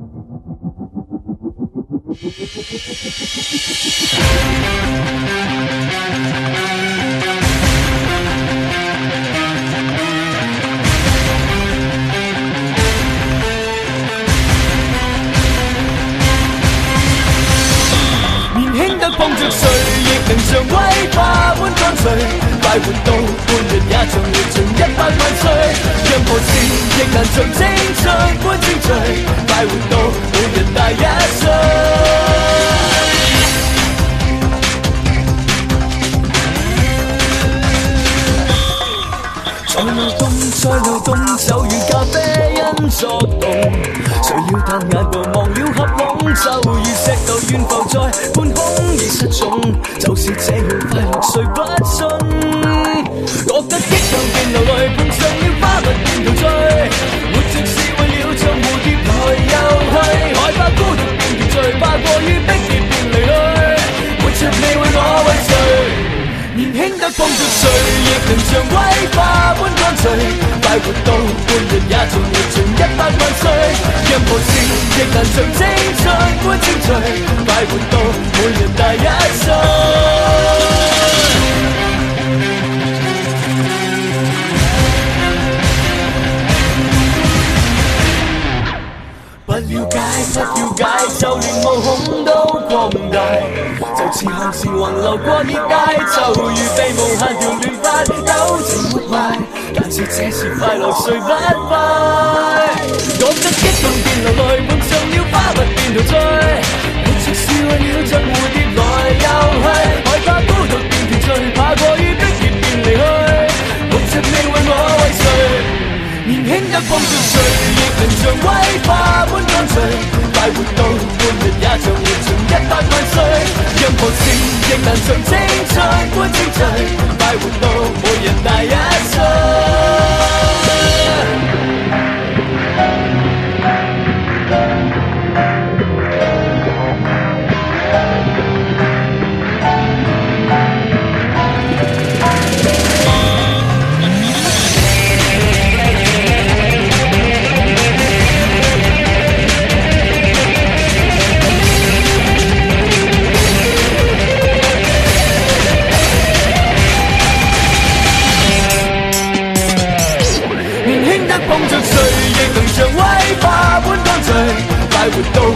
碰着誰亦能像威化般乾脆，快活到半日也像活盡100萬歲。任何事亦難像青春般精粹，快活到每人大1歲。在流動，就如咖啡因作動。誰要淡眼部忘了合攏，就如石頭懸浮在半空已失蹤。就是這樣快樂，誰不信？覺得激動便流淚，碰上了花蜜便陶醉。活着是為了像蝴蝶來又去，害怕孤獨便團聚，怕過於逼迫便離去。活着你為我為誰？年輕得碰着誰，亦能像威化般乾脆，快活到半日也像活盡100萬歲。任何事亦難像青春般精粹，快活到每人大1歲。不了解，就連毛孔都擴大，就似看似橫流過熱帶，就如被無限條亂髮糾纏活壞。但是這是快樂，誰不快？覺得激動便流淚，碰上了花蜜便陶醉。活着是為了像蝴蝶來又去，害怕孤獨便團聚，怕過於逼迫便離去。活着你為我為誰？年輕得碰着誰，亦能像威化般乾脆，快活到半日也像活盡100萬歲。任何事亦難像青春般精粹，快活到每人大1歲。碰着誰，亦能像威化般乾脆，快活到